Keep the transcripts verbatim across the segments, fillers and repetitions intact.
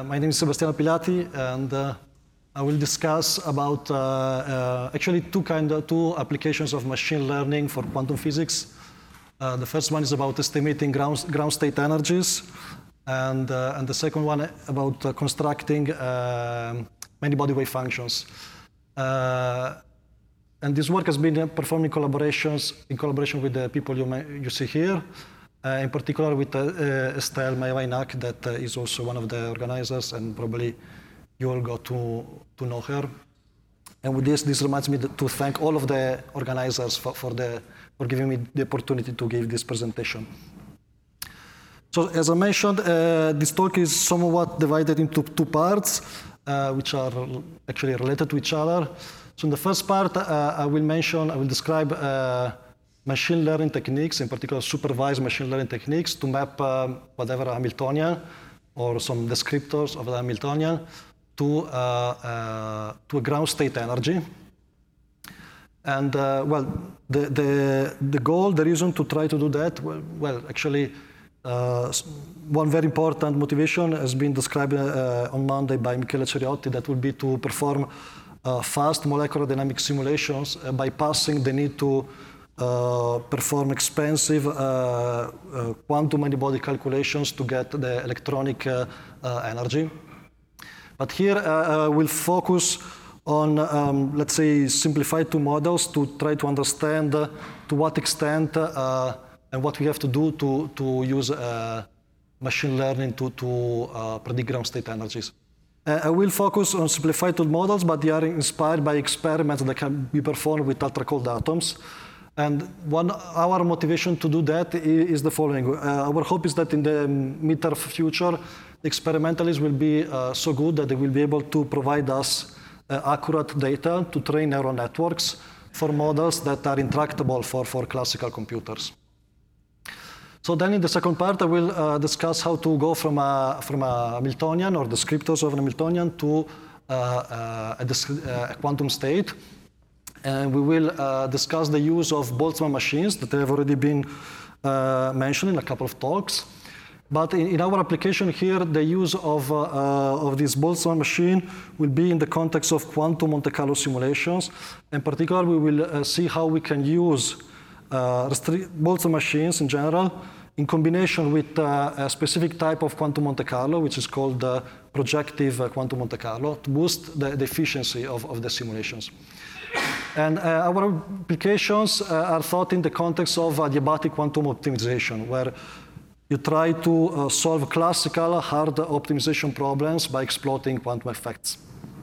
Uh, my name is Sebastiano Pilati, and uh, I will discuss about uh, uh, actually two kind of two applications of machine learning for quantum physics. Uh, the first one is about estimating ground, ground state energies, and uh, and the second one about uh, constructing uh, many body wave functions. Uh, and this work has been performed in collaborations in collaboration with the people you may, you see here. Uh, in particular with uh, uh, Estelle Maia-Weinach, that uh, is also one of the organizers, and probably you all got to, to know her. And with this, this reminds me to thank all of the organizers for, for, the, for giving me the opportunity to give this presentation. So as I mentioned, uh, this talk is somewhat divided into two parts, uh, which are actually related to each other. So in the first part, uh, I will mention, I will describe uh, machine learning techniques, in particular supervised machine learning techniques, to map um, whatever Hamiltonian or some descriptors of the Hamiltonian to, uh, uh, to a ground state energy. And uh, well, the, the, the goal, the reason to try to do that, well, well actually, uh, one very important motivation has been described uh, on Monday by Michele Ceriotti, that will be to perform uh, fast molecular dynamic simulations, uh, bypassing the need to Uh, perform expensive uh, uh, quantum many-body calculations to get the electronic uh, uh, energy. But here uh, uh, we'll focus on, um, let's say, simplified two models to try to understand uh, to what extent uh, and what we have to do to, to use uh, machine learning to, to uh, predict ground state energies. Uh, I will focus on simplified two models, but they are inspired by experiments that can be performed with ultra-cold atoms. And one, our motivation to do that is the following. Uh, our hope is that in the mid-term future, the experimentalists will be uh, so good that they will be able to provide us uh, accurate data to train neural networks for models that are intractable for, for classical computers. So then in the second part, I will uh, discuss how to go from a, from a Hamiltonian or descriptors of an Hamiltonian to uh, uh, a, a quantum state. And we will uh, discuss the use of Boltzmann machines that have already been uh, mentioned in a couple of talks. But in, in our application here, the use of, uh, uh, of this Boltzmann machine will be in the context of quantum Monte Carlo simulations. In particular, we will uh, see how we can use uh, Boltzmann machines in general in combination with uh, a specific type of quantum Monte Carlo, which is called uh, projective uh, quantum Monte Carlo, to boost the, the efficiency of, of the simulations. And uh, our applications uh, are thought in the context of adiabatic quantum optimization, where you try to uh, solve classical hard optimization problems by exploiting quantum effects.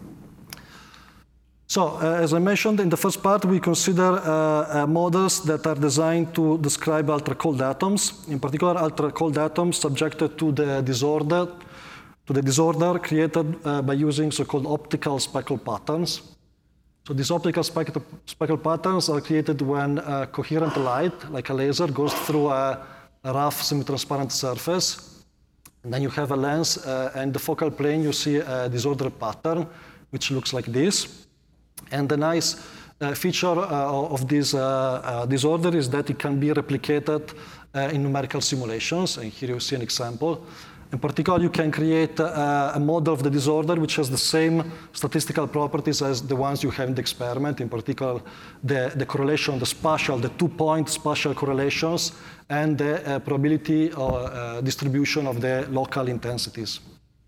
So, uh, as I mentioned in the first part, we consider uh, uh, models that are designed to describe ultra-cold atoms, in particular ultra-cold atoms subjected to the disorder, to the disorder created uh, by using so-called optical speckle patterns. So these optical speckle, speckle patterns are created when uh, coherent light, like a laser, goes through a, a rough semi-transparent surface. And then you have a lens, uh, and the focal plane you see a disordered pattern, which looks like this. And the nice uh, feature uh, of this uh, uh, disorder is that it can be replicated uh, in numerical simulations. And here you see an example. In particular, you can create uh, a model of the disorder which has the same statistical properties as the ones you have in the experiment, in particular the, the correlation, the spatial, the two-point spatial correlations, and the uh, probability or uh, distribution of the local intensities.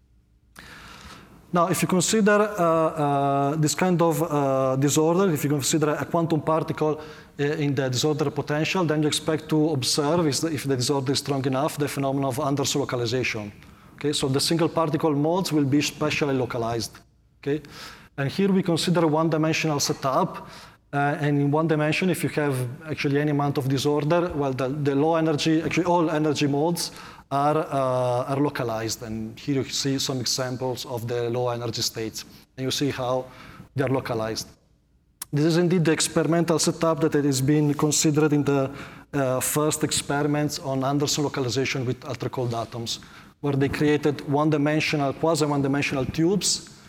Now, if you consider uh, uh, this kind of uh, disorder, if you consider a quantum particle uh, in the disorder potential, then you expect to observe, if the, if the disorder is strong enough, the phenomenon of Anderson localization. Okay, so the single particle modes will be spatially localized. Okay, and here we consider one-dimensional setup, uh, and in one dimension, if you have actually any amount of disorder, well, the, the low energy, actually all energy modes Are, uh, are localized. And here you see some examples of the low energy states. And you see how they are localized. This is indeed the experimental setup that has been considered in the uh, first experiments on Anderson localization with ultra-cold atoms, where they created one-dimensional, quasi-one-dimensional tubes.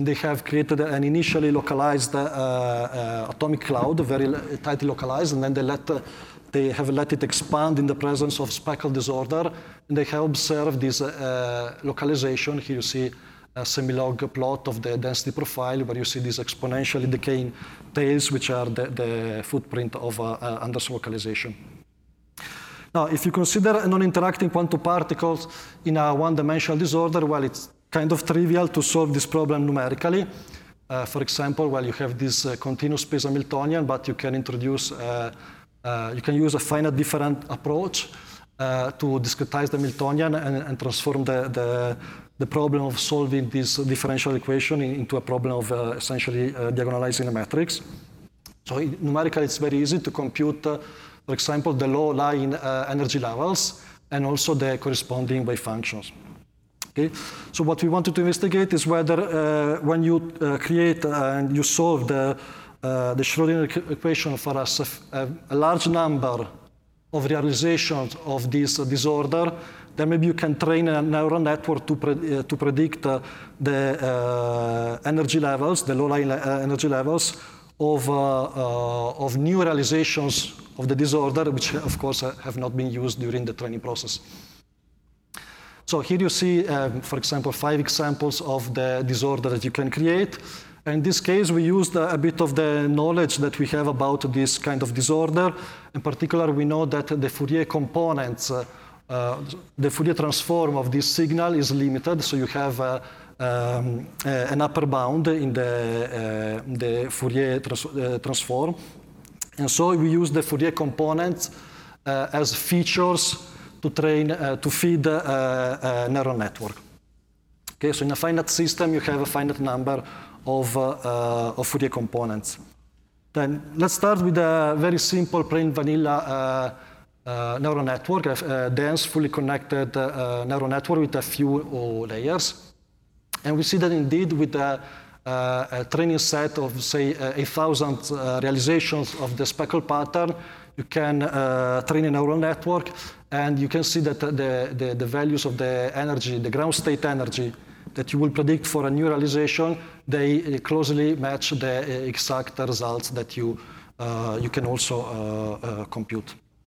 and they have created an initially localized uh, uh, atomic cloud, very tightly localized, and then they let uh, they have let it expand in the presence of speckle disorder, and they have observed this uh, localization. Here you see a semi-log plot of the density profile, where you see these exponentially decaying tails, which are the, the footprint of uh, uh, Anderson localization. Now, if you consider non-interacting quantum particles in a one-dimensional disorder, well, it's kind of trivial to solve this problem numerically. Uh, for example, well, you have this uh, continuous space Hamiltonian, but you can introduce, uh, uh, you can use a finite different approach uh, to discretize the Hamiltonian and, and transform the, the, the problem of solving this differential equation into a problem of uh, essentially uh, diagonalizing a matrix. So it, numerically, it's very easy to compute uh, for example, the low-lying uh, energy levels, and also the corresponding wave functions. Okay? So what we wanted to investigate is whether uh, when you uh, create uh, and you solve the, uh, the Schrödinger equation for a, a, a large number of realizations of this uh, disorder, then maybe you can train a neural network to, pre uh, to predict uh, the uh, energy levels, the low-lying uh, energy levels of, uh, uh, of new realizations of the disorder, which of course have not been used during the training process. So here you see, um, for example, five examples of the disorder that you can create. In this case, we used a bit of the knowledge that we have about this kind of disorder. In particular, we know that the Fourier components, uh, uh, the Fourier transform of this signal is limited, so you have uh, um, uh, an upper bound in the, uh, the Fourier trans uh, transform. And so we use the Fourier components uh, as features to train, uh, to feed uh, a neural network. Okay, so in a finite system, you have a finite number of, uh, uh, of Fourier components. Then let's start with a very simple, plain vanilla uh, uh, neural network, a, a dense, fully connected uh, neural network with a few uh, layers. And we see that indeed with a Uh, a training set of, say, uh, eight thousand uh, realizations of the speckle pattern, you can uh, train a neural network, and you can see that the, the, the values of the energy, the ground state energy that you will predict for a new realization, they uh, closely match the uh, exact results that you, uh, you can also uh, uh, compute.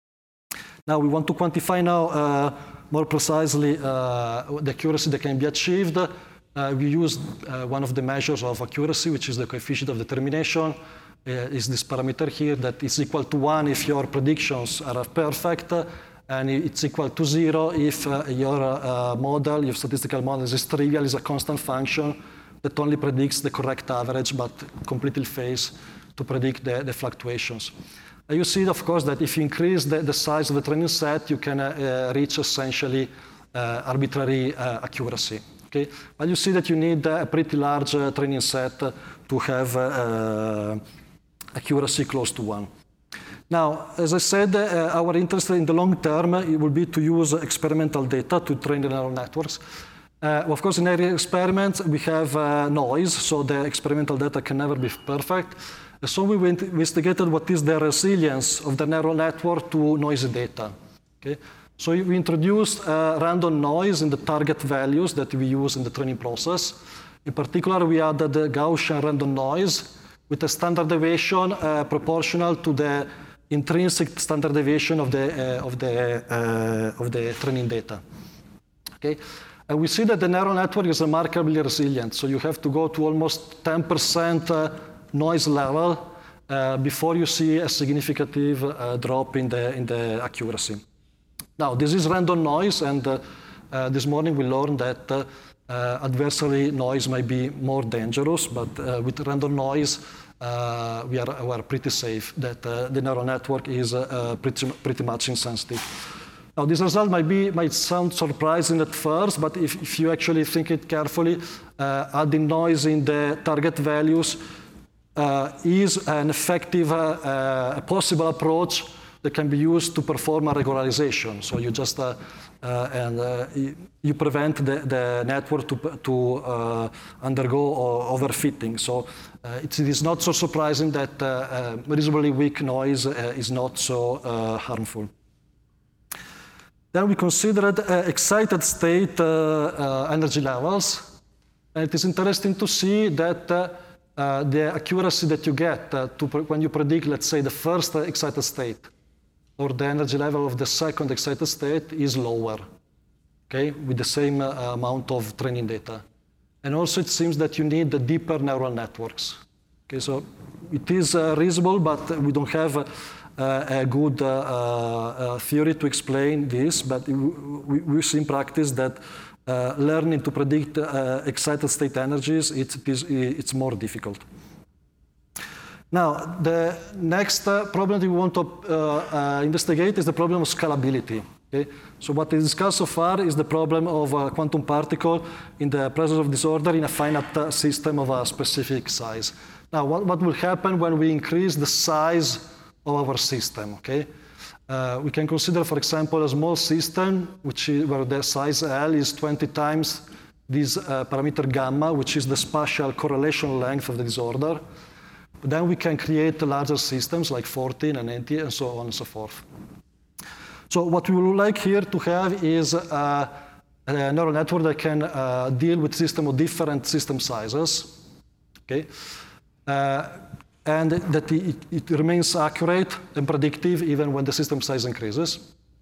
Now, we want to quantify now uh, more precisely uh, the accuracy that can be achieved. Uh, we used uh, one of the measures of accuracy, which is the coefficient of determination. Uh, is this parameter here that is equal to one if your predictions are perfect, uh, and it's equal to zero if uh, your uh, model, your statistical model is trivial, is a constant function that only predicts the correct average but completely fails to predict the, the fluctuations. Uh, you see, of course, that if you increase the, the size of the training set, you can uh, uh, reach essentially uh, arbitrary uh, accuracy. Okay? But you see that you need a pretty large uh, training set to have uh, accuracy close to one. Now, as I said, uh, our interest in the long term it will be to use experimental data to train the neural networks. Uh, of course, in every experiment, we have uh, noise, so the experimental data can never be perfect. So we investigated what is the resilience of the neural network to noisy data. Okay? So we introduced uh, random noise in the target values that we use in the training process. In particular, we added the Gaussian random noise with a standard deviation uh, proportional to the intrinsic standard deviation of the, uh, of the, uh, of the training data. Okay? And we see that the neural network is remarkably resilient. So you have to go to almost ten percent uh, noise level uh, before you see a significant uh, drop in the, in the accuracy. Now, this is random noise, and uh, uh, this morning we learned that uh, uh, adversary noise might be more dangerous, but uh, with random noise, uh, we, are, we are pretty safe, that uh, the neural network is uh, pretty, pretty much insensitive. Now, this result might, be, might sound surprising at first, but if, if you actually think it carefully, uh, adding noise in the target values uh, is an effective, uh, uh, a possible approach that can be used to perform a regularization. So you just uh, uh, and uh, you prevent the, the network to, to uh, undergo overfitting. So uh, it is not so surprising that uh, uh, reasonably weak noise uh, is not so uh, harmful. Then we considered uh, excited state uh, uh, energy levels. And it is interesting to see that uh, uh, the accuracy that you get uh, to when you predict, let's say, the first excited state or the energy level of the second excited state is lower, okay, with the same uh, amount of training data. And also it seems that you need the deeper neural networks. Okay, so it is uh, reasonable, but we don't have uh, a good uh, uh, theory to explain this, but we, we see in practice that uh, learning to predict uh, excited state energies, it, it is, it's more difficult. Now, the next uh, problem that we want to uh, uh, investigate is the problem of scalability. Okay? So what we discussed so far is the problem of a quantum particle in the presence of disorder in a finite uh, system of a specific size. Now, what, what will happen when we increase the size of our system? Okay? Uh, we can consider, for example, a small system which is, where the size L is twenty times this uh, parameter gamma, which is the spatial correlation length of the disorder. But then we can create larger systems like fourteen and eighty and so on and so forth. So what we would like here to have is uh, a neural network that can uh, deal with systems of different system sizes, okay? Uh, and that it, it remains accurate and predictive even when the system size increases.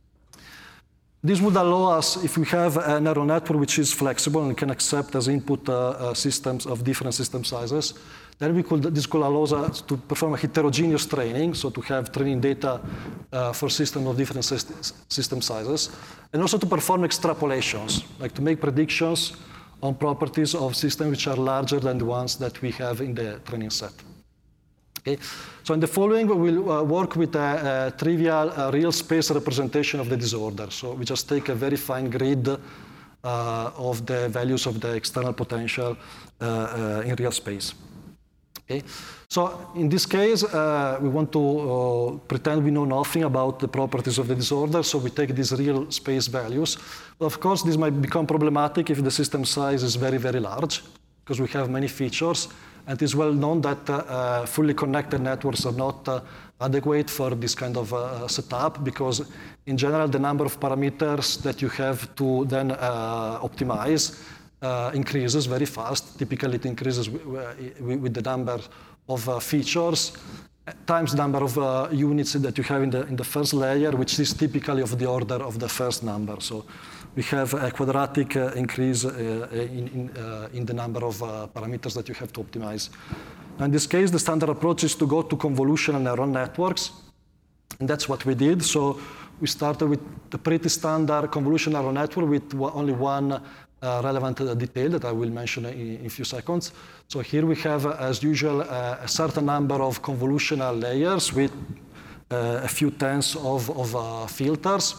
This would allow us, if we have a neural network which is flexible and can accept as input uh, uh, systems of different system sizes, then we could, this could allow us to perform a heterogeneous training, so to have training data uh, for systems of different system sizes, and also to perform extrapolations, like to make predictions on properties of systems which are larger than the ones that we have in the training set. Okay. So in the following, we will uh, work with a, a trivial uh, real space representation of the disorder. So we just take a very fine grid uh, of the values of the external potential uh, uh, in real space. Okay. So in this case, uh, we want to uh, pretend we know nothing about the properties of the disorder, so we take these real space values. But of course, this might become problematic if the system size is very, very large, because we have many features. And it is well known that uh, uh, fully connected networks are not uh, adequate for this kind of uh, setup, because in general, the number of parameters that you have to then uh, optimize uh, increases very fast. Typically, it increases with the number of uh, features times the number of uh, units that you have in the, in the first layer, which is typically of the order of the first number. So we have a quadratic uh, increase uh, in, in, uh, in the number of uh, parameters that you have to optimize. In this case, the standard approach is to go to convolutional neural networks, and that's what we did. So we started with the pretty standard convolutional neural network with only one uh, relevant uh, detail that I will mention in, in a few seconds. So here we have, uh, as usual, uh, a certain number of convolutional layers with uh, a few tens of, of uh, filters.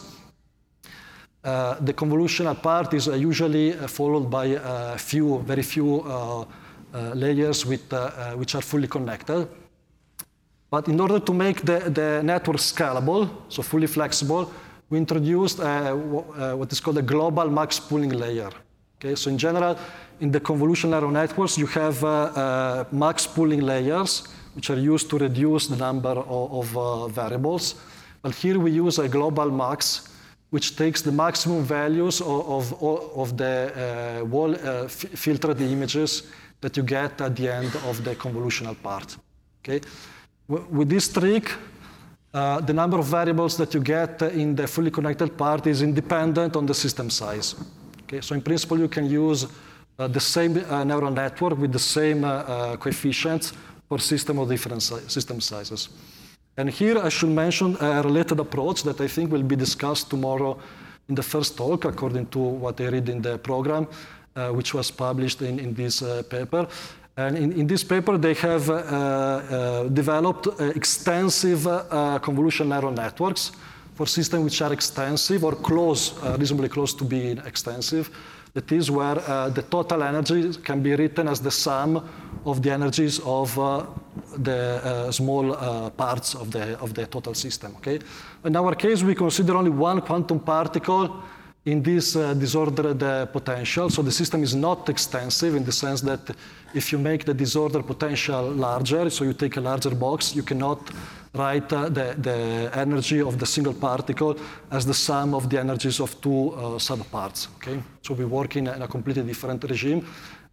Uh, the convolutional part is uh, usually uh, followed by a uh, few, very few uh, uh, layers with, uh, uh, which are fully connected. But in order to make the, the network scalable, so fully flexible, we introduced uh, uh, what is called a global max pooling layer. Okay, so in general, in the convolutional neural networks, you have uh, uh, max pooling layers, which are used to reduce the number of, of uh, variables. But here we use a global max, which takes the maximum values of, of, of the uh, wall uh, filtered images that you get at the end of the convolutional part. Okay? With this trick, uh, the number of variables that you get in the fully connected part is independent on the system size. Okay? So in principle, you can use uh, the same uh, neural network with the same uh, uh, coefficients for system of different si system sizes. And here I should mention a related approach that I think will be discussed tomorrow in the first talk, according to what I read in the program, uh, which was published in, in this uh, paper. And in, in this paper, they have uh, uh, developed uh, extensive uh, convolutional neural networks for systems which are extensive or close, uh, reasonably close to being extensive. That is where uh, the total energy can be written as the sum of the energies of uh, the uh, small uh, parts of the, of the total system. Okay? In our case, we consider only one quantum particle in this uh, disordered uh, potential. So the system is not extensive in the sense that if you make the disordered potential larger, so you take a larger box, you cannot write uh, the, the energy of the single particle as the sum of the energies of two uh, subparts. Okay? So we work in a, in a completely different regime.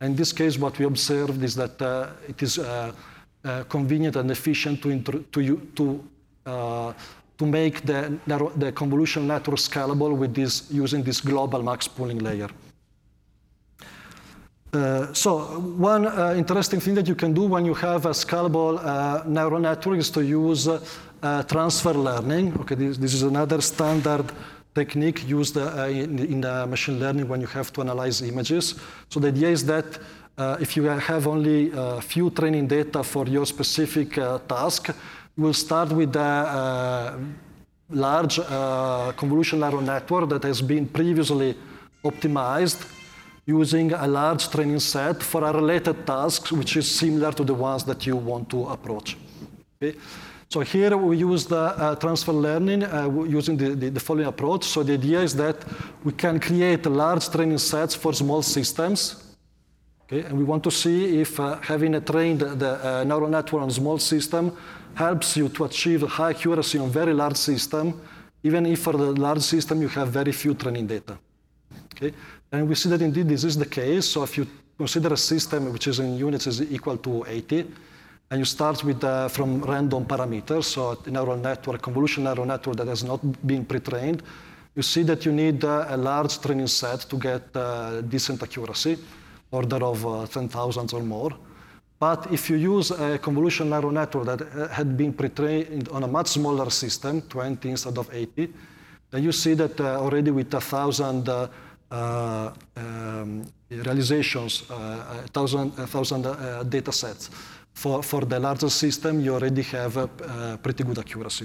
In this case, what we observed is that uh, it is uh, uh, convenient and efficient to, to, to, uh, to make the, the convolutional network scalable with this, using this global max pooling layer. Uh, so one uh, interesting thing that you can do when you have a scalable uh, neural network is to use uh, uh, transfer learning. Okay, this, this is another standard technique used uh, in, in uh, machine learning when you have to analyze images. So the idea is that uh, if you have only a few training data for your specific uh, task, you will start with a uh, large uh, convolutional neural network that has been previously optimized using a large training set for a related task, which is similar to the ones that you want to approach. Okay? So here we use the uh, transfer learning uh, using the, the, the following approach. So the idea is that we can create large training sets for small systems. Okay? And we want to see if uh, having a trained the uh, neural network on a small system helps you to achieve high accuracy on very large system, even if for the large system you have very few training data. Okay? And we see that indeed this is the case. So if you consider a system which is in units is equal to eighty, and you start with uh, from random parameters, so a neural network, convolutional neural network that has not been pre-trained, you see that you need uh, a large training set to get uh, decent accuracy, order of uh, ten thousand or more. But if you use a convolutional neural network that uh, had been pre-trained on a much smaller system, twenty instead of eighty, then you see that uh, already with a thousand uh, Uh, um, realizations, uh, a thousand, a thousand uh, data sets. For, for the larger system, you already have a, a pretty good accuracy.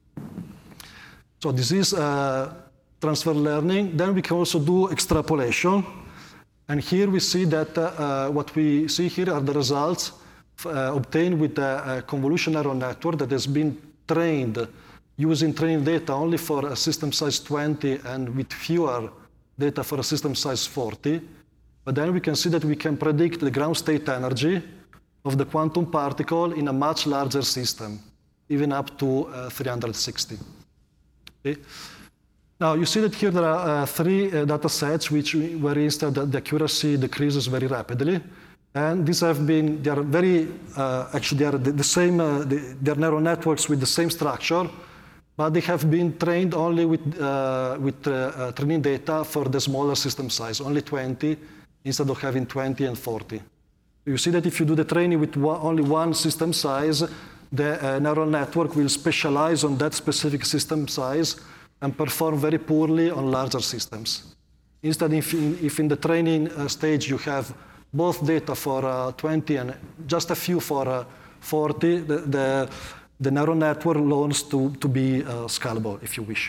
So this is uh, transfer learning. Then we can also do extrapolation. And here we see that uh, what we see here are the results uh, obtained with a, a convolutional neural network that has been trained using training data only for a system size twenty and with fewer data for a system size forty, but then we can see that we can predict the ground state energy of the quantum particle in a much larger system, even up to uh, three hundred sixty. Okay? Now you see that here there are uh, three uh, data sets which where instead the, the accuracy decreases very rapidly, and these have been they are very uh, actually they are the, the same uh, the, they are neural networks with the same structure. But they have been trained only with, uh, with uh, uh, training data for the smaller system size, only twenty, instead of having twenty and forty. You see that if you do the training with one, only one system size, the uh, neural network will specialize on that specific system size and perform very poorly on larger systems. Instead, if in, if in the training uh, stage you have both data for uh, twenty and just a few for uh, forty, the, the The neural network learns to, to be uh, scalable, if you wish.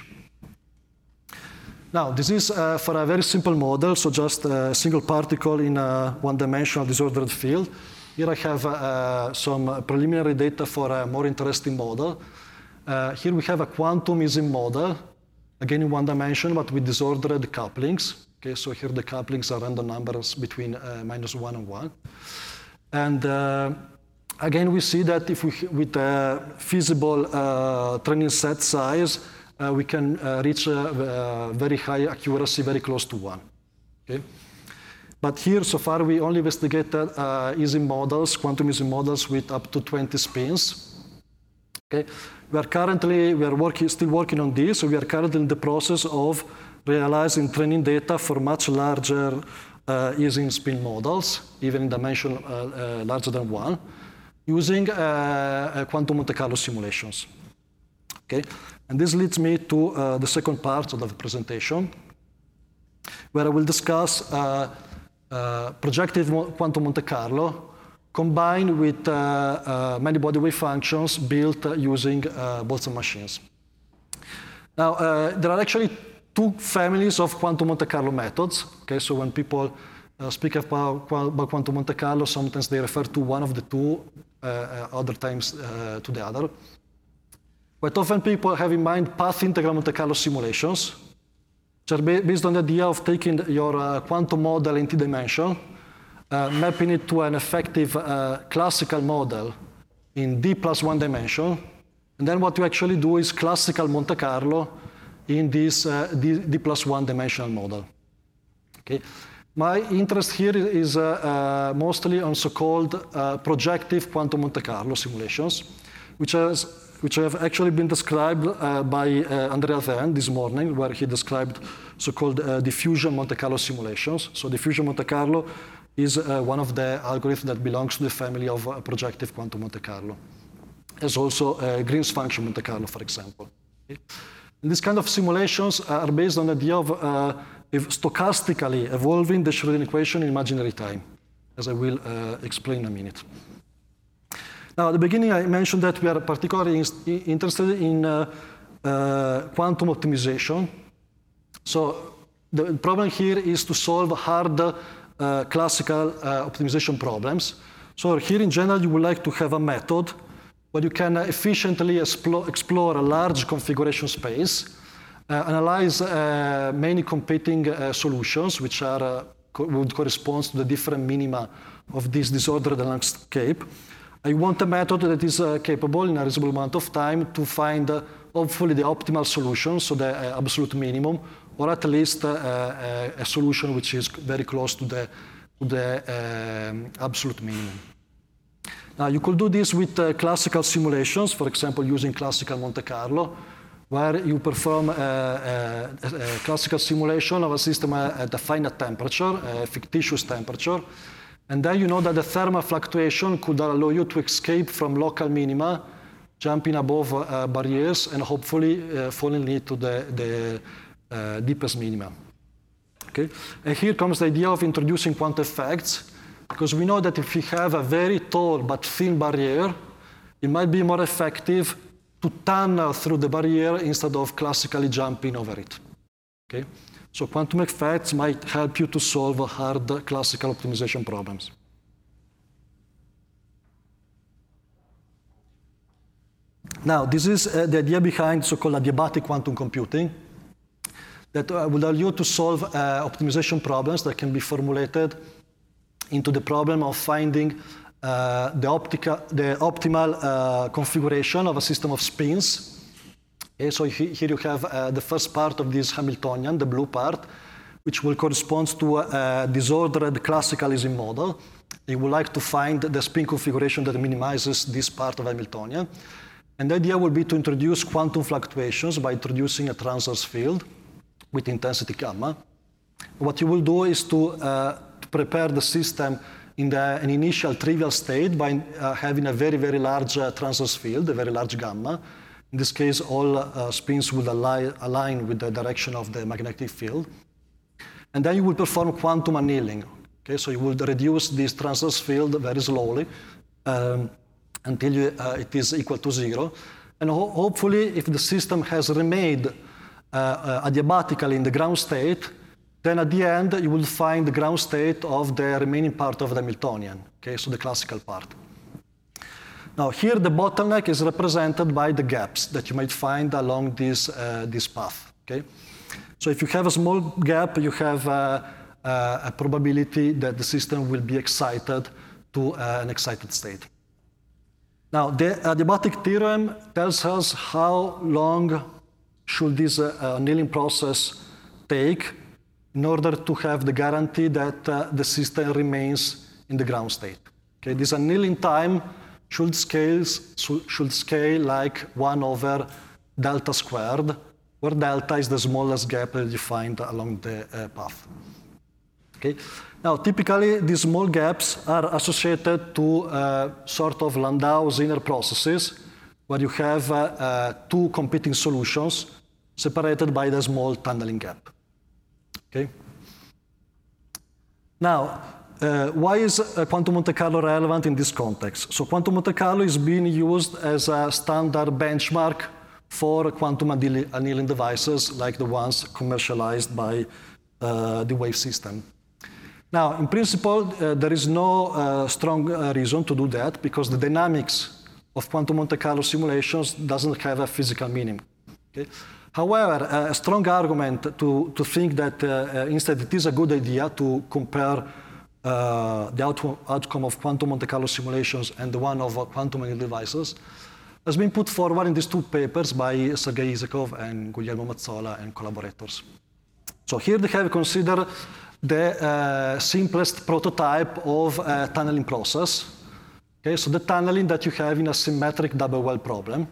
Now, this is uh, for a very simple model, so just a single particle in a one-dimensional disordered field. Here I have uh, some preliminary data for a more interesting model. Uh, here we have a quantumism model, again in one dimension, but with disordered couplings. Okay, so here the couplings are random numbers between uh, minus one and one. And uh, again, we see that if we, with a feasible uh, training set size, uh, we can uh, reach a, a very high accuracy, very close to one. Okay? But here, so far, we only investigated uh, easy models, quantum easy models with up to twenty spins. Okay? We are currently, we are working, still working on this, so we are currently in the process of realizing training data for much larger uh, easy spin models, even in dimension uh, uh, larger than one, using uh, uh, quantum Monte Carlo simulations. Okay? And this leads me to uh, the second part of the presentation, where I will discuss uh, uh, projective quantum Monte Carlo combined with uh, uh, many body wave functions built uh, using uh, Boltzmann machines. Now, uh, there are actually two families of quantum Monte Carlo methods. Okay? So when people uh, speak about, about quantum Monte Carlo, sometimes they refer to one of the two, Uh, uh, other times uh, to the other. Quite often people have in mind path integral Monte Carlo simulations, which are ba based on the idea of taking your uh, quantum model in T dimension, uh, mapping it to an effective uh, classical model in D plus one dimension, and then what you actually do is classical Monte Carlo in this uh, D, D plus one dimensional model. Okay? My interest here is uh, uh, mostly on so-called uh, projective quantum Monte Carlo simulations, which, has, which have actually been described uh, by uh, Andrea Venn this morning, where he described so-called uh, diffusion Monte Carlo simulations. So diffusion Monte Carlo is uh, one of the algorithms that belongs to the family of uh, projective quantum Monte Carlo. There's also uh, Green's function Monte Carlo, for example. Okay? And these kind of simulations are based on the idea of uh, stochastically evolving the Schrödinger equation in imaginary time, as I will uh, explain in a minute. Now, at the beginning, I mentioned that we are particularly interested in uh, uh, quantum optimization. So the problem here is to solve hard uh, classical uh, optimization problems. So here, in general, you would like to have a method where you can efficiently explore a large configuration space, uh, analyze uh, many competing uh, solutions, which are, uh, co would correspond to the different minima of this disordered landscape. I want a method that is uh, capable in a reasonable amount of time to find, uh, hopefully, the optimal solution, so the uh, absolute minimum, or at least uh, uh, a solution which is very close to the, to the um, absolute minimum. Now, you could do this with uh, classical simulations, for example, using classical Monte Carlo, where you perform a, a, a classical simulation of a system at a finite temperature, a fictitious temperature, and then you know that the thermal fluctuation could allow you to escape from local minima, jumping above uh, barriers, and hopefully uh, falling into the, the uh, deepest minima. Okay? And here comes the idea of introducing quantum effects, because we know that if you have a very tall but thin barrier, it might be more effective to tunnel through the barrier instead of classically jumping over it. Okay? So quantum effects might help you to solve hard classical optimization problems. Now, this is uh, the idea behind so-called adiabatic quantum computing, that uh, would allow you to solve uh, optimization problems that can be formulated into the problem of finding uh, the, optica, the optimal uh, configuration of a system of spins. Okay, so he, here you have uh, the first part of this Hamiltonian, the blue part, which will correspond to a, a disordered classicalism model. You would like to find the spin configuration that minimizes this part of Hamiltonian. And the idea will be to introduce quantum fluctuations by introducing a transverse field with intensity gamma. What you will do is to uh, prepare the system in the, an initial trivial state by uh, having a very, very large uh, transverse field, a very large gamma. In this case, all uh, spins will align, align with the direction of the magnetic field. And then you will perform quantum annealing. Okay, so you will reduce this transverse field very slowly um, until you, uh, it is equal to zero. And ho hopefully, if the system has remained uh, uh, adiabatically in the ground state, then at the end, you will find the ground state of the remaining part of the Hamiltonian, okay, so the classical part. Now, here the bottleneck is represented by the gaps that you might find along this, uh, this path, okay? So if you have a small gap, you have uh, uh, a probability that the system will be excited to uh, an excited state. Now, the adiabatic theorem tells us how long should this uh, annealing process take in order to have the guarantee that uh, the system remains in the ground state. Okay, this annealing time should scale, should scale like one over delta squared, where delta is the smallest gap that you find along the uh, path. Okay? Now, typically, these small gaps are associated to uh, sort of Landau-Zinner processes, where you have uh, uh, two competing solutions separated by the small tunneling gap. Okay. Now, uh, why is uh, quantum Monte Carlo relevant in this context? So quantum Monte Carlo is being used as a standard benchmark for quantum annealing devices like the ones commercialized by uh, the wave system. Now, in principle, uh, there is no uh, strong uh, reason to do that because the dynamics of quantum Monte Carlo simulations doesn't have a physical meaning. Okay? However, a strong argument to, to think that uh, instead it is a good idea to compare uh, the out outcome of quantum Monte Carlo simulations and the one of uh, quantum annealing devices has been put forward in these two papers by Sergei Isakov and Guglielmo Mazzola and collaborators. So here they have considered the uh, simplest prototype of a tunneling process. Okay, so the tunneling that you have in a symmetric double well problem.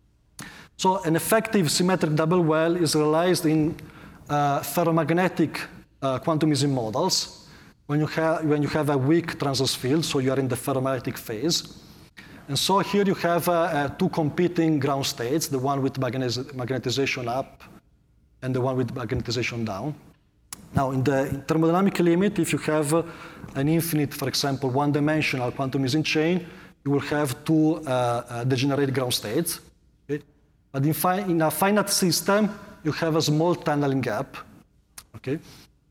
So an effective symmetric double well is realized in uh, ferromagnetic uh, quantumism models when you, have, when you have a weak transverse field, so you are in the ferromagnetic phase. And so here you have uh, uh, two competing ground states, the one with magnetization up and the one with magnetization down. Now, in the thermodynamic limit, if you have uh, an infinite, for example, one-dimensional quantumism chain, you will have two uh, uh, degenerate ground states. Okay? But in, fi in a finite system, you have a small tunneling gap. Okay?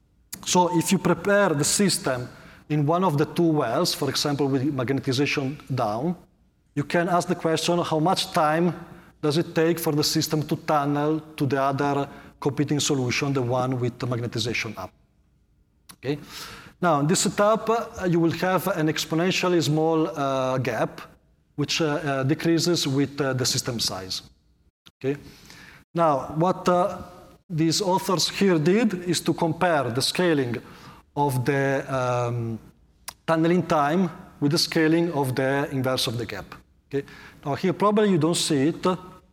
So if you prepare the system in one of the two wells, for example, with magnetization down, you can ask the question, how much time does it take for the system to tunnel to the other competing solution, the one with the magnetization up? Okay? Now, in this setup, uh, you will have an exponentially small uh, gap, which uh, uh, decreases with uh, the system size. Okay? Now, what uh, these authors here did is to compare the scaling of the um, tunneling time with the scaling of the inverse of the gap. Okay? Now, here probably you don't see it,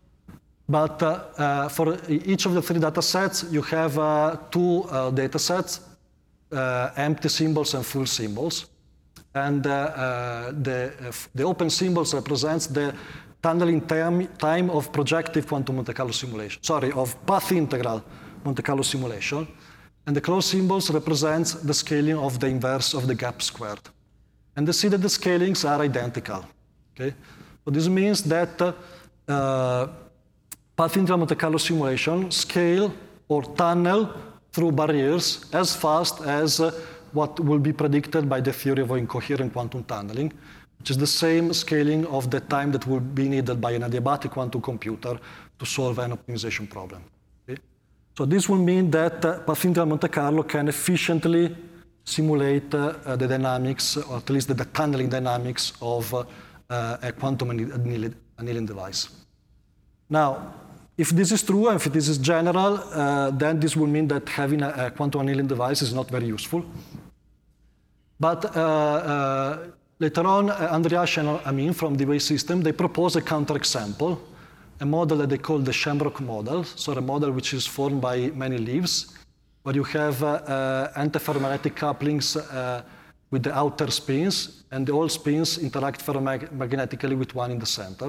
but uh, uh, for each of the three data sets, you have uh, two uh, data sets, uh, empty symbols and full symbols. And uh, uh, the, uh, the open symbols represents the tunneling time, time of projective quantum Monte Carlo simulation, sorry, of path integral Monte Carlo simulation. And the closed symbols represents the scaling of the inverse of the gap squared. And you see that the scalings are identical. Okay? So this means that uh, uh, path integral Monte Carlo simulation scale or tunnel through barriers as fast as uh, what will be predicted by the theory of incoherent quantum tunneling, which is the same scaling of the time that will be needed by an adiabatic quantum computer to solve an optimization problem. Okay? So this will mean that uh, path integral Monte Carlo can efficiently simulate uh, uh, the dynamics, or at least the, the tunneling dynamics of uh, uh, a quantum annealing, annealing device. Now, if this is true, and if this is general, uh, then this will mean that having a, a quantum annealing device is not very useful. But uh, uh, later on, uh, Andreas and Amin from the Wave system, they propose a counterexample, a model that they call the Shamrock model, so a model which is formed by many leaves, where you have uh, uh, antiferromagnetic couplings uh, with the outer spins, and all spins interact ferromagnetically with one in the center.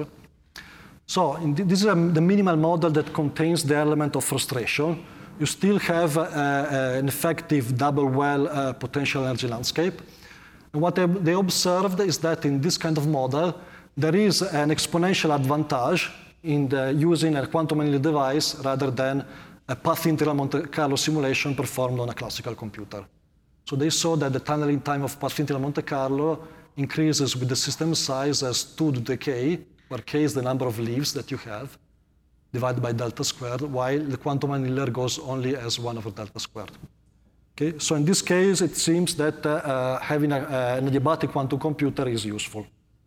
So in th this is a, the minimal model that contains the element of frustration. You still have uh, uh, an effective double well uh, potential energy landscape. And what they, they observed is that in this kind of model, there is an exponential advantage in the using a quantum annealing device rather than a path integral Monte Carlo simulation performed on a classical computer. So they saw that the tunneling time of path integral Monte Carlo increases with the system size as two to the k, where k is the number of leaves that you have, divided by delta squared, while the quantum annealer goes only as one over delta squared. Okay? So in this case, it seems that uh, uh, having a, uh, an adiabatic quantum computer is useful.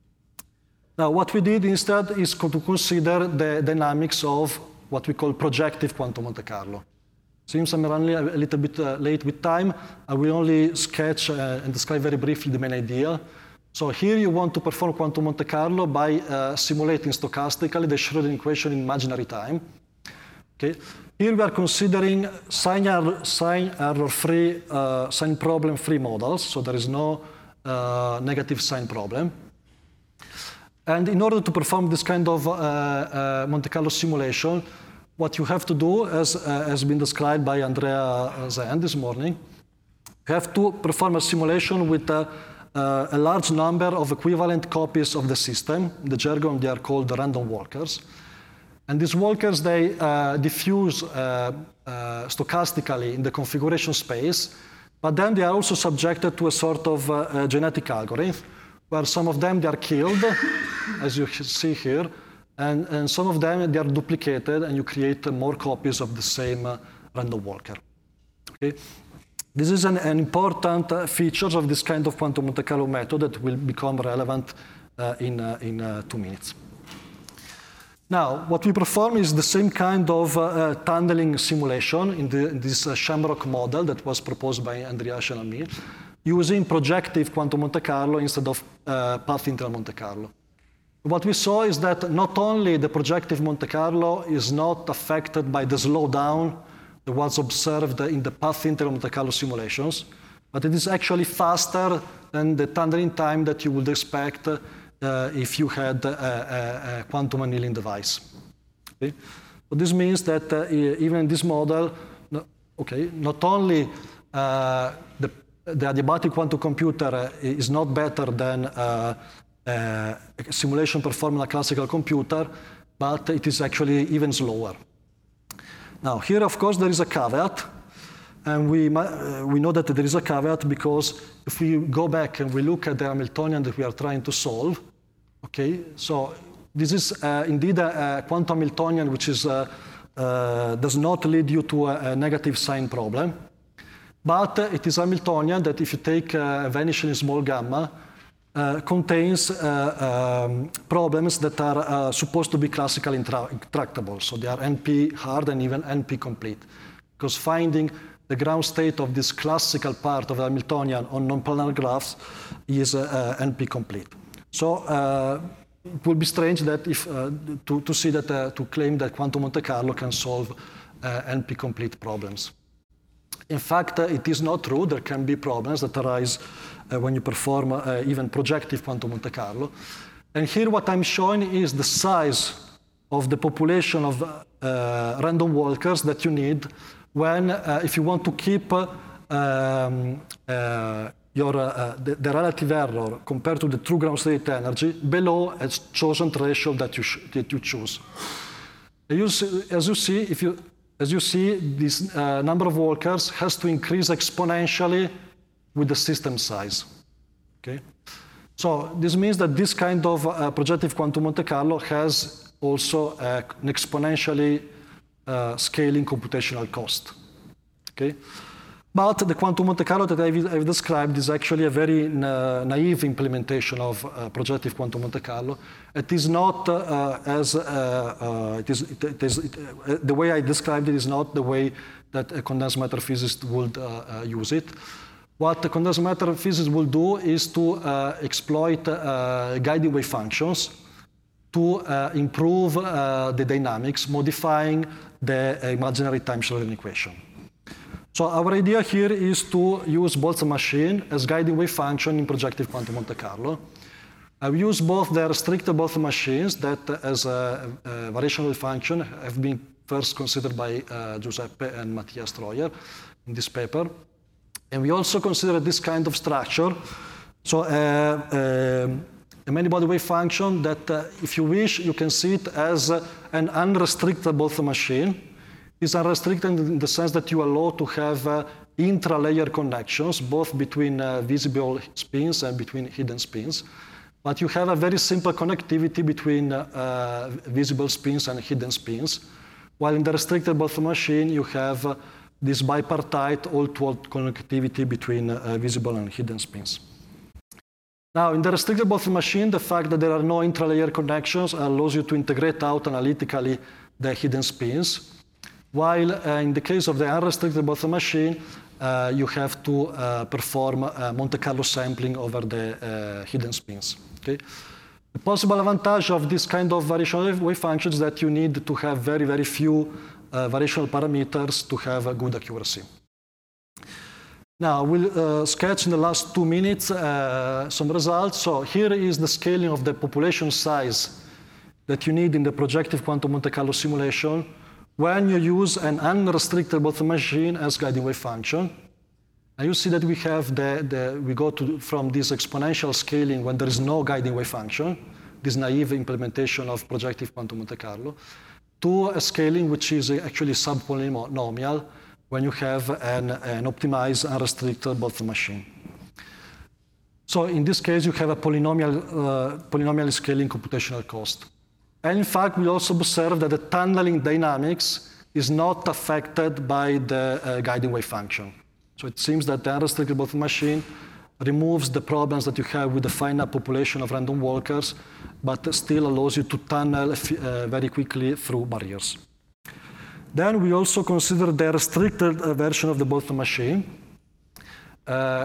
Now, what we did instead is to consider the dynamics of what we call projective quantum Monte Carlo. Since I'm running a little bit uh, late with time, I will only sketch uh, and describe very briefly the main idea. So here you want to perform quantum Monte Carlo by uh, simulating stochastically the Schrödinger equation in imaginary time. Okay. Here we are considering sign error, sign error free, uh, sign problem free models, so there is no uh, negative sign problem. And in order to perform this kind of uh, uh, Monte Carlo simulation, what you have to do, as uh, has been described by Andrea Zen this morning, you have to perform a simulation with uh, uh, a large number of equivalent copies of the system. In the jargon, they are called the random walkers. And these walkers, they uh, diffuse uh, uh, stochastically in the configuration space, but then they are also subjected to a sort of uh, a genetic algorithm, where some of them, they are killed, as you see here, and, and some of them, they are duplicated, and you create uh, more copies of the same uh, random walker. Okay? This is an, an important uh, feature of this kind of quantum Monte Carlo method that will become relevant uh, in, uh, in uh, two minutes. Now, what we perform is the same kind of uh, uh, tunneling simulation in, the, in this uh, Shamrock model that was proposed by Andriasen and me, using projective quantum Monte Carlo instead of uh, path integral Monte Carlo. What we saw is that not only the projective Monte Carlo is not affected by the slowdown that was observed in the path integral Monte Carlo simulations, but it is actually faster than the tunneling time that you would expect uh, if you had a, a, a quantum annealing device. Okay? So this means that uh, even in this model, no, okay, not only uh, the, the adiabatic quantum computer uh, is not better than uh, uh, a simulation performed in a classical computer, but it is actually even slower. Now, here, of course, there is a caveat. And we, uh, we know that there is a caveat because if we go back and we look at the Hamiltonian that we are trying to solve, okay, so this is uh, indeed a, a quantum Hamiltonian which is, uh, uh, does not lead you to a, a negative sign problem, but uh, it is a Hamiltonian that if you take uh, a vanishing small gamma, uh, contains uh, um, problems that are uh, supposed to be classically intractable. So they are N P hard and even N P complete, because finding the ground state of this classical part of the Hamiltonian on non-planar graphs is uh, uh, N P complete. So uh, it would be strange that if uh, to, to see that uh, to claim that quantum Monte Carlo can solve uh, N P complete problems. In fact, uh, it is not true. There can be problems that arise uh, when you perform uh, even projective quantum Monte Carlo. And here, what I'm showing is the size of the population of uh, random walkers that you need when, uh, if you want to keep uh, um, uh, your, uh, the, the relative error compared to the true ground state energy below a chosen threshold that you, that you choose. You see, as you see, if you, as you see, this uh, number of walkers has to increase exponentially with the system size. Okay? So this means that this kind of uh, projective quantum Monte Carlo has also uh, an exponentially uh, scaling computational cost. Okay? But the quantum Monte Carlo that I've, I've described is actually a very na naive implementation of uh, projective quantum Monte Carlo. It is not uh, as uh, uh, it is, it, it is it, uh, the way I described it is not the way that a condensed matter physicist would uh, uh, use it. What the condensed matter physicist will do is to uh, exploit uh, guiding wave functions to uh, improve uh, the dynamics, modifying the imaginary time-Schroderian equation. So our idea here is to use Boltzmann machine as guiding wave function in projective quantum Monte Carlo. I've used both the restricted Boltzmann machines that uh, as a, a variational wave function have been first considered by uh, Giuseppe and Matthias Troyer in this paper. And we also consider this kind of structure, so uh, uh, a many-body wave function that, uh, if you wish, you can see it as uh, an unrestricted Boltzmann machine. It's unrestricted in the sense that you allow to have uh, intra-layer connections, both between uh, visible spins and between hidden spins. But you have a very simple connectivity between uh, uh, visible spins and hidden spins, while in the restricted Boltzmann machine, you have uh, this bipartite all-to-all connectivity between uh, visible and hidden spins. Now, in the restricted Boltzmann machine, the fact that there are no intra-layer connections allows you to integrate out analytically the hidden spins, while uh, in the case of the unrestricted Boltzmann machine, uh, you have to uh, perform uh, Monte Carlo sampling over the uh, hidden spins. Okay? The possible advantage of this kind of variational wave function is that you need to have very, very few uh, variational parameters to have a good accuracy. Now, we'll uh, sketch in the last two minutes uh, some results. So here is the scaling of the population size that you need in the projective quantum Monte Carlo simulation when you use an unrestricted Boltzmann machine as guiding wave function. And you see that we have the, the we go to, from this exponential scaling when there is no guiding wave function, this naive implementation of projective quantum Monte Carlo, to a scaling which is actually subpolynomial when you have an, an optimized unrestricted Boltzmann machine. So in this case, you have a polynomial, uh, polynomially scaling computational cost. And in fact, we also observe that the tunneling dynamics is not affected by the uh, guiding wave function. So it seems that the unrestricted Boltzmann machine removes the problems that you have with the finite population of random walkers, but still allows you to tunnel uh, very quickly through barriers. Then we also consider the restricted uh, version of the Boltzmann machine. Uh,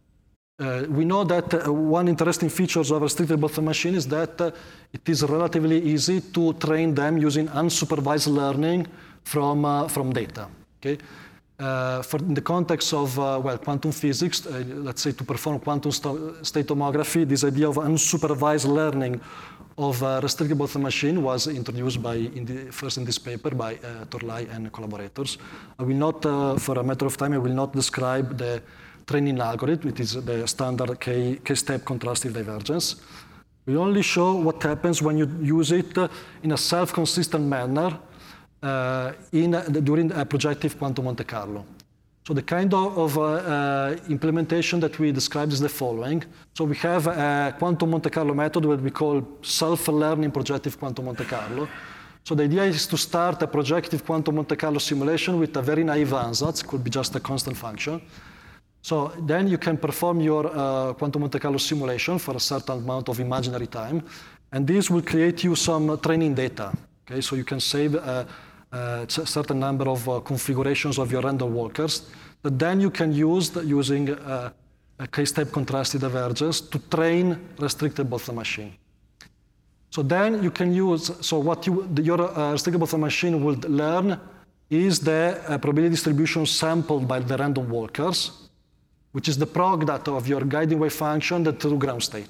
uh, we know that uh, one interesting feature of restricted Boltzmann machine is that uh, it is relatively easy to train them using unsupervised learning from, uh, from data. Okay? Uh, for in the context of uh, well, quantum physics, uh, let's say to perform quantum st state tomography, this idea of unsupervised learning of a restricted Boltzmann machine was introduced by, in the, first in this paper by uh, Torlai and collaborators. I will not, uh, for a matter of time, I will not describe the training algorithm. It is the standard K, K-step contrastive divergence. We only show what happens when you use it uh, in a self-consistent manner uh, in, uh, during a projective quantum Monte Carlo. So the kind of, of uh, uh, implementation that we described is the following. So we have a quantum Monte Carlo method that we call self-learning projective quantum Monte Carlo. So the idea is to start a projective quantum Monte Carlo simulation with a very naive ansatz, could be just a constant function. So then you can perform your uh, quantum Monte Carlo simulation for a certain amount of imaginary time, and this will create you some training data. Okay, so you can save uh, a certain number of uh, configurations of your random walkers that then you can use using uh, a K-step contrastive divergence to train restricted Boltzmann machine. So then you can use, so what you, the, your uh, restricted Boltzmann machine will learn is the uh, probability distribution sampled by the random walkers, which is the product of your guiding wave function the true ground state.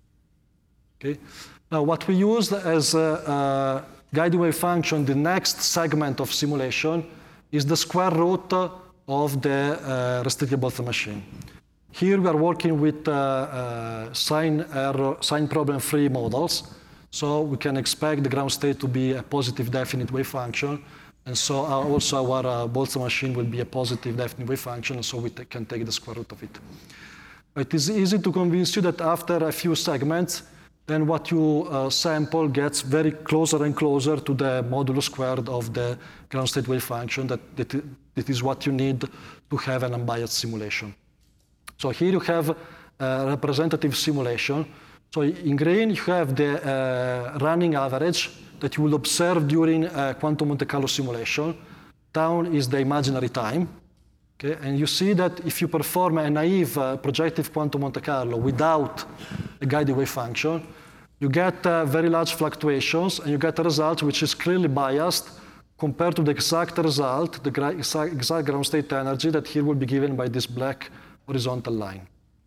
Okay? Now what we use as a, a guiding wave function, the next segment of simulation, is the square root of the uh, restricted Boltzmann machine. Here we are working with uh, uh, sign error, sign problem-free models, so we can expect the ground state to be a positive definite wave function, and so our, also our uh, Boltzmann machine will be a positive definite wave function, and so we can take the square root of it. It is easy to convince you that after a few segments, then what you uh, sample gets very closer and closer to the modulo squared of the ground state wave function. That, that, that is what you need to have an unbiased simulation. So here you have a representative simulation. So in green you have the uh, running average that you will observe during a quantum Monte Carlo simulation. Down is the imaginary time. Okay? And you see that if you perform a naive uh, projective quantum Monte Carlo without a guided wave function, you get uh, very large fluctuations, and you get a result which is clearly biased compared to the exact result, the exact ground state energy that here will be given by this black horizontal line.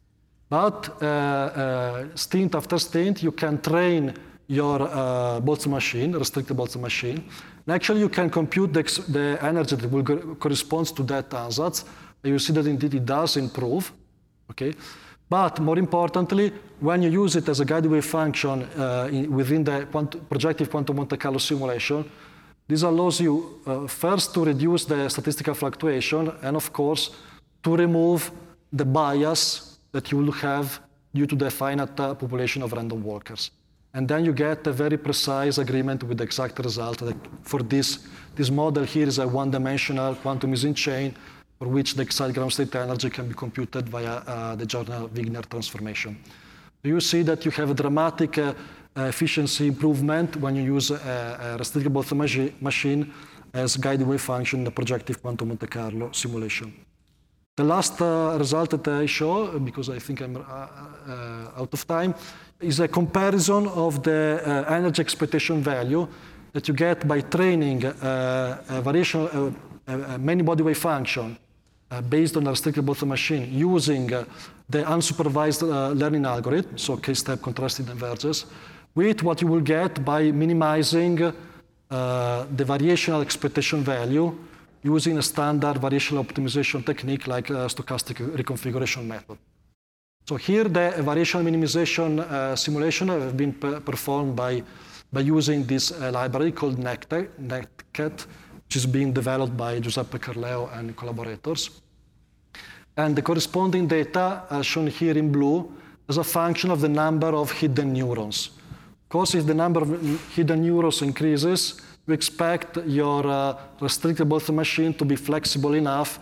But uh, uh, stint after stint, you can train your uh, Boltzmann machine, restricted Boltzmann machine. And actually, you can compute the, the energy that will correspond to that ansatz. And you see that indeed it does improve. Okay? But more importantly, when you use it as a guided wave function uh, in, within the quantum, projective quantum Monte Carlo simulation, this allows you uh, first to reduce the statistical fluctuation, and of course, to remove the bias that you will have due to the finite uh, population of random walkers. And then you get a very precise agreement with the exact result. That for this, this model here is a one-dimensional quantum Ising chain for which the exact ground state energy can be computed via uh, the Joyner-Wigner transformation. You see that you have a dramatic uh, efficiency improvement when you use a, a restricted Boltzmann machine as guided wave function in the projective quantum Monte Carlo simulation. The last uh, result that I show, because I think I'm uh, uh, out of time, is a comparison of the uh, energy expectation value that you get by training uh, a variational, uh, a many body wave function uh, based on a restricted Boltzmann machine using uh, the unsupervised uh, learning algorithm, so K-step contrastive divergence, with what you will get by minimizing uh, the variational expectation value using a standard variational optimization technique like a stochastic reconfiguration method. So here the variational minimization uh, simulation have been performed by, by using this uh, library called NetCat, which is being developed by Giuseppe Carleo and collaborators. And the corresponding data are shown here in blue as a function of the number of hidden neurons. Of course, if the number of hidden neurons increases, we expect your uh, restricted Boltzmann machine to be flexible enough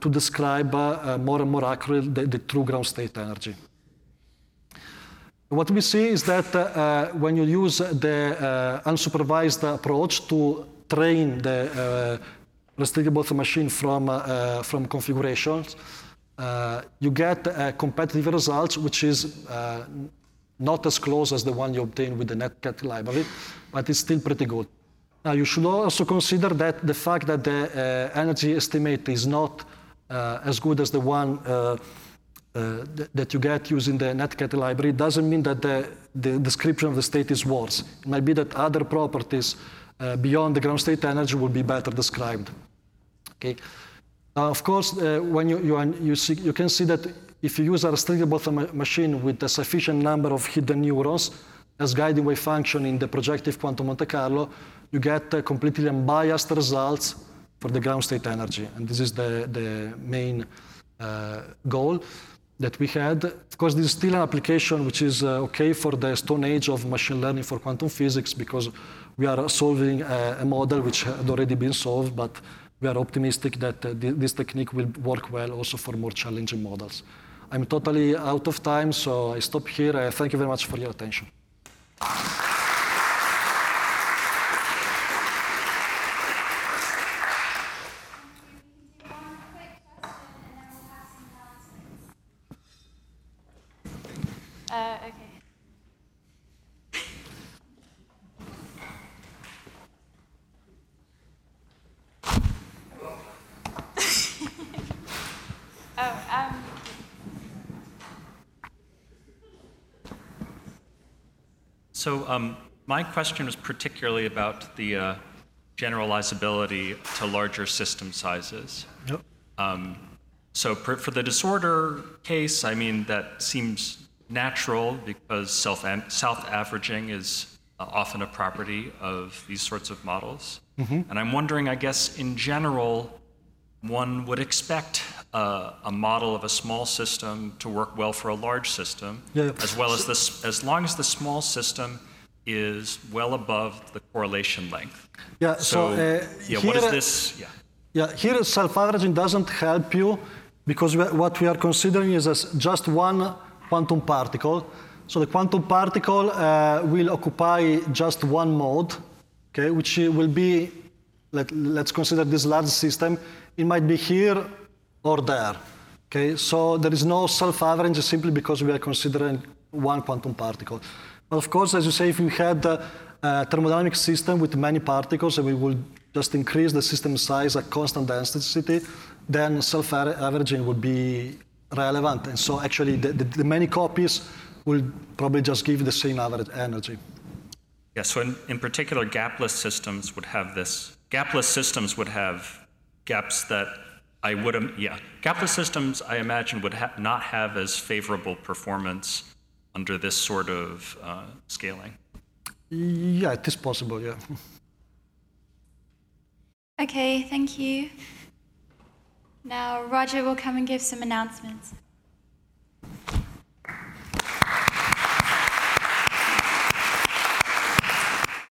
to describe uh, uh, more and more accurately the, the true ground state energy. What we see is that uh, uh, when you use the uh, unsupervised approach to train the uh, restricted Boltzmann machine from, uh, uh, from configurations, uh, you get uh, competitive results, which is uh, not as close as the one you obtain with the Netcat library, but it's still pretty good. Now, you should also consider that the fact that the uh, energy estimate is not uh, as good as the one uh, Uh, th that you get using the Netcat library doesn't mean that the, the description of the state is worse. It might be that other properties uh, beyond the ground state energy will be better described. Okay. Now, of course, uh, when you you, you, see, you can see that if you use a restricted Boltzmann machine with a sufficient number of hidden neurons as guiding wave function in the projective quantum Monte Carlo, you get uh, completely unbiased results for the ground state energy, and this is the the main uh, goal that we had. Of course, this is still an application which is uh, okay for the Stone Age of machine learning for quantum physics, because we are solving a, a model which had already been solved, but we are optimistic that uh, th this technique will work well also for more challenging models. I'm totally out of time, so I stop here. Uh, thank you very much for your attention. Uh, okay. oh, um. So um, my question was particularly about the uh, generalizability to larger system sizes. Yep. Um, so per, for the disorder case, I mean, that seems natural because self self-averaging is uh, often a property of these sorts of models. Mm-hmm. And I'm wondering, I guess, in general, one would expect uh, a model of a small system to work well for a large system, yeah. as well as this, as long as the small system is well above the correlation length. Yeah. So, so uh, yeah, here, what is this? Yeah. Yeah. Here, self-averaging doesn't help you because we, what we are considering is as just one quantum particle. So the quantum particle uh, will occupy just one mode, okay, which will be, let, let's consider this large system. It might be here or there. Okay, so there is no self-average simply because we are considering one quantum particle. But of course, as you say, if we had a, a thermodynamic system with many particles and we will just increase the system size at constant density, then self-averaging would be relevant. And so actually the, the, the many copies will probably just give the same average energy. Yeah, so in, in particular, gapless systems would have this. Gapless systems would have gaps that I would, yeah. Gapless systems, I imagine, would ha not have as favorable performance under this sort of uh, scaling. Yeah, it is possible, yeah. Okay, thank you. Now Roger will come and give some announcements.